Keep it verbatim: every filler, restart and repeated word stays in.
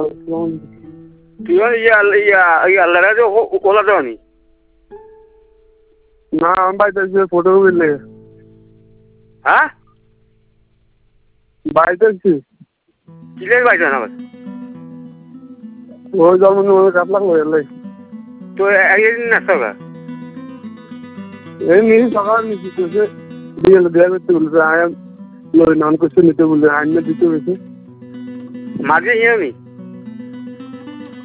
তুই ইয়া ইয়া ইয়া আল্লাহরে ওলা দাওনি না আমি বাড়িতে যে ফটো উঠলে হ্যাঁ বাড়িতে আছি কিলের বাইতে না ওই জন্ম মনে কাপ লাগলো এলে তো একদিন না সকা এই নিয়ে সকাল নিচে তোকে দিয়ে দেয়া করতে বলছে আয়াম লই নন করছে নিতে বললে আইনে দিতে হয়েছে মাঝে আমি